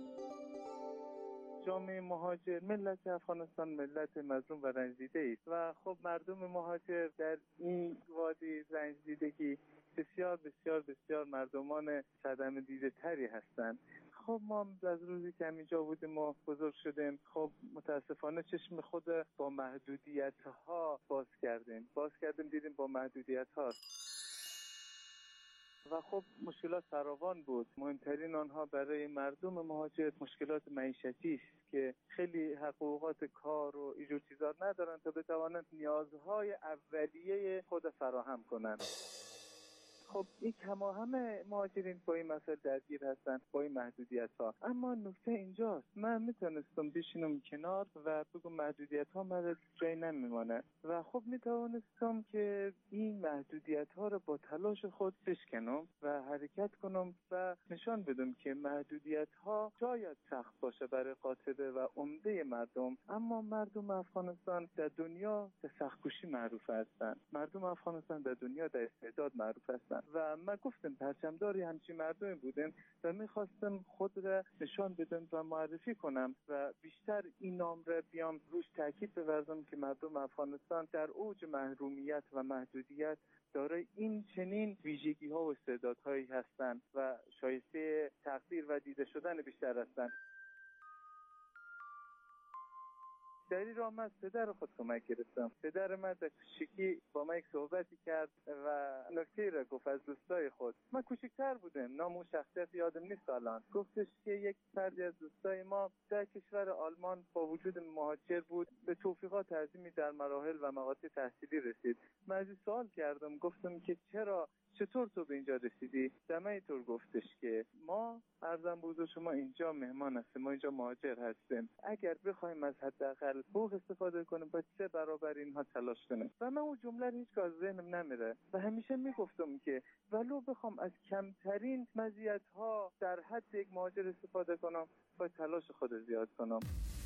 جامعه مهاجر ملت افغانستان ملت مظلوم و رنجیده است و خب مردم مهاجر در این وادی رنجیدگی بسیار بسیار بسیار مردمان صدمه دیده تری هستند. خب ما از روزی که همینجا بودیم و بزرگ شدیم، خب متاسفانه چشم خود با محدودیت ها باز کردیم دیدیم با محدودیت ها و خب مشکلات فراوان بود. مهمترین آنها برای مردم مهاجر مشکلات معیشتی است که خیلی حقوقات کار و اینجور چیزا ندارن تا بتوانند نیازهای اولیه خود فراهم کنند. خب این همه مهاجرین با این مسئله درگیر هستن، با این محدودیت ها. اما نکته اینجاست، من میتونستم بشینم کنار و بگم محدودیت ها مرا جای نمیمانه و خب میتونستم که این محدودیت ها رو با تلاش خود بشکنم و حرکت کنم و نشان بدم که محدودیت ها شاید سخت باشه برای قاطبه و عمده مردم، اما مردم افغانستان در دنیا به سخت‌کوشی معروف هستند. مردم افغانستان در دنیا در استعداد معروف هستند و من گفتم پرچمداری همچین مردمی بودم و میخواستم خود را نشان بدم و معرفی کنم و بیشتر این نام را بیام روش تاکید بورزم که مردم افغانستان در اوج محرومیت و محدودیت دارای این چنین ویژگی ها و استعدادهایی هستند و شایسته تقدیر و دیده شدن بیشتر هستند. در این راه من از پدر خود کمک گرفتم. پدر من در کوچیکی با من یک صحبتی کرد و نکته را گفت از دوستای خود. من کوچکتر بودم، نام و شخصیت یادم نیست الان. گفتش که یک فردی از دوستای ما در کشور آلمان با وجود مهاجر بود، به توفیقات عظیمی در مراحل و مقاطع تحصیلی رسید. من از این سوال کردم، گفتم که چطور تو به اینجا رسیدی؟ دمه اینطور گفتش که ما عرضم بوده شما اینجا مهمان هستیم، ما اینجا مهاجر هستیم، اگر بخوایم از حداقل حقوق استفاده کنیم باید 3 برابر اینها تلاش کنیم. و من اون جمله رو هیچ از ذهنم نمیره و همیشه میگفتم که ولو بخوام از کمترین مزیت‌ها در حد یک مهاجر استفاده کنم باید تلاش خود زیاد کنم.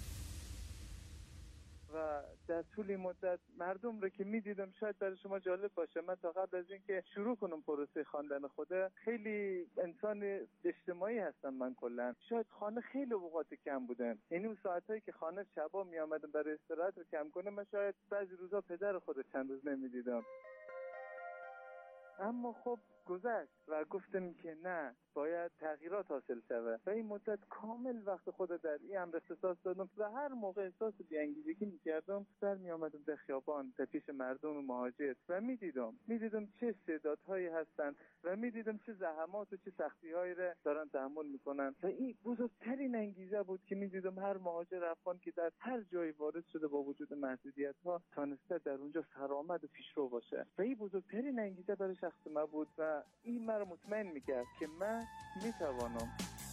و در طول مدت مردم رو که میدیدم، شاید برای شما جالب باشه، من تا قبل از اینکه شروع کنم پروسه خواندن خوده خیلی انسان اجتماعی هستم. من کلا شاید خانه خیلی اوقات کم بودم، یعنی اون ساعتایی که خانه شبا می آمدم برای استراحت رو کم کنم، من شاید بعضی روزا پدر خود چند روز نمیدیدم. اما خب گذشت و گفتم که نه، باید تغییرات حاصل شود و این مدت کامل وقت خود در این امر اختصاص دادم و هر موقع احساس بی‌انگیزگی می‌کردم برمی آمدم در خیابان در پیش مردم مهاجر و می‌دیدم چه استعدادهایی هستند و می‌دیدم چه زحمات و چه سختی‌هایی را دارن تحمل می‌کنن و این بزرگترین انگیزه بود که می‌دیدم هر مهاجر افغان که در هر جایی وارد شده با وجود محدودیت‌ها تانسته در اونجا سرآمد و پیشرو باشه و این بزرگترین انگیزه برای شخص من بود و این مرا مطمئن می‌کرد که من می‌توانم.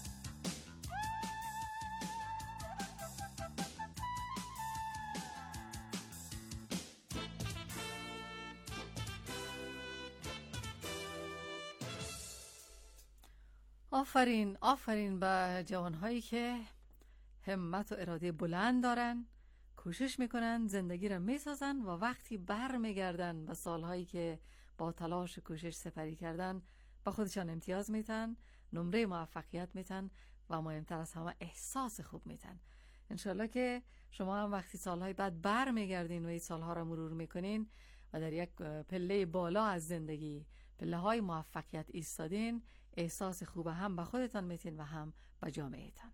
آفرین به جوانهایی که همت و اراده بلند دارن، کوشش میکنن، زندگی را میسازن و وقتی بر میگردن به سالهایی که با تلاش و کوشش سپری کردن با خودشان امتیاز میتن، نمره موفقیت میتن و مهمتر از همه احساس خوب میتن. انشالله که شما هم وقتی سالهای بعد بر میگردین و این سالها را مرور میکنین و در یک پله بالا از زندگی، پله های موفقیت ایستادین، احساس خوب هم به خودتان میتین و هم به جامعهتان.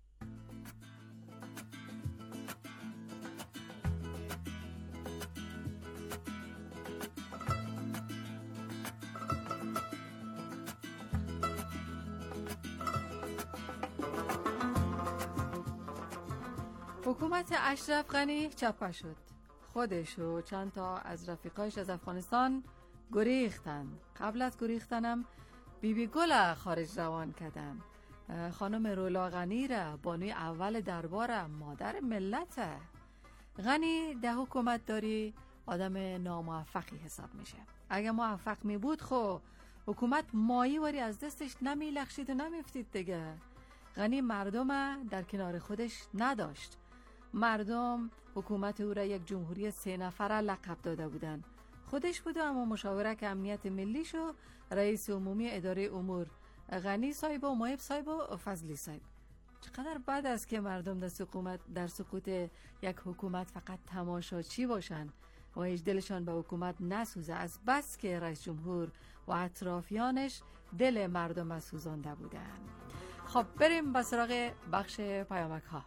حکومت اشرف غنی چپه شد. خودش و چند تا از رفیقایش از افغانستان گریختن. قبل از گریختنم بیبی گل خارج روان کردن. خانم رولا غنی را بانوی اول دربار مادر ملت. غنی ده حکومت داری آدم ناموفقی حساب میشه. اگه موفق می بود خو حکومت مایی وری از دستش نمی لخشید و نمیفتید دیگه. غنی مردم در کنار خودش نداشت. مردم حکومت او را یک جمهوری 3 نفره لقب داده بودن. خودش بود اما مشاورک امنیت ملیش و رئیس عمومی اداره امور غنی صاحب و محب صاحب و فضلی صاحب. چقدر بد است که مردم در سقوط یک حکومت فقط تماشاچی باشن و هیچ دلشان به حکومت نسوزه، از بس که رئیس جمهور و اطرافیانش دل مردم سوزانده بودن. خب بریم به سراغ بخش پیامک ها.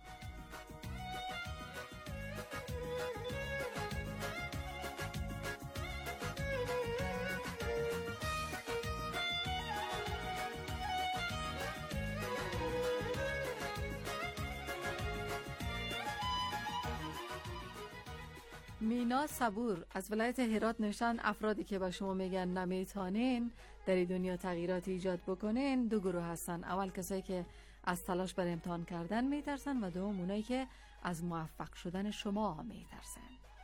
مینا صبور از ولایت هرات نوشتن افرادی که با شما میگن نمیتونین در دنیا تغییرات ایجاد بکنین 2 گروه هستن. اول کسایی که از تلاش بر امتحان کردن میترسن و دوم اونایی که از موفق شدن شما میترسن.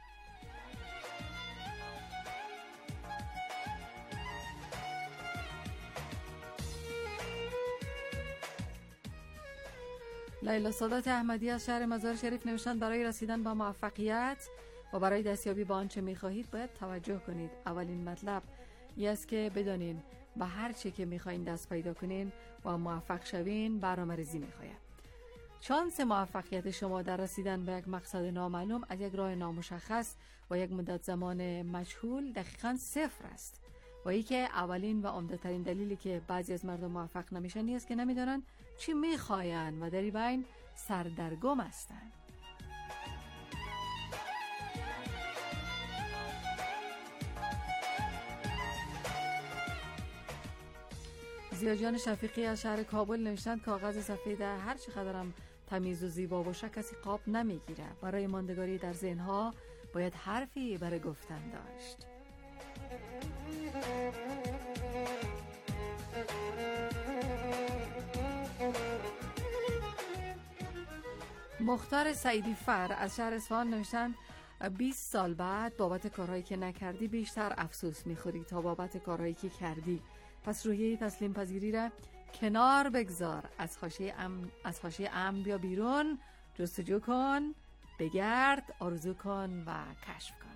لیلا سادات احمدی از شهر مزار شریف نوشتن برای رسیدن به موفقیت و برای دستیابی به آنچه می‌خواهید باید توجه کنید. اولین مطلب این است که بدانین به هر چی که می‌خواین دست پیدا کنین و موفق شوین برنامه‌ریزی می‌خواید. شانس موفقیت شما در رسیدن به یک مقصد نامعلوم از یک راه نامشخص و یک مدت زمان مجهول دقیقاً 0 است. و ای که اولین و عمده‌ترین دلیلی که بعضی از مردم موفق نمیشن است که نمیدونن چی می‌خواین و در این بین سردرگم هستند. زیاجان شفیقی از شهر کابل نوشتند کاغذ سفید هر چقدرم تمیز و زیبا باشه کسی قاب نمیگیره. برای ماندگاری در ذهنها باید حرفی برای گفتن داشت. مختار سعیدی فر از شهر اصفهان نوشتن 20 سال بعد بابت کارهایی که نکردی بیشتر افسوس میخوری تا بابت کارهایی که کردی. پس روحیه تسلیم پذیری را کنار بگذار. از حاشیه امن بیا بیرون، جستجو کن، بگرد، آرزو کن و کشف کن.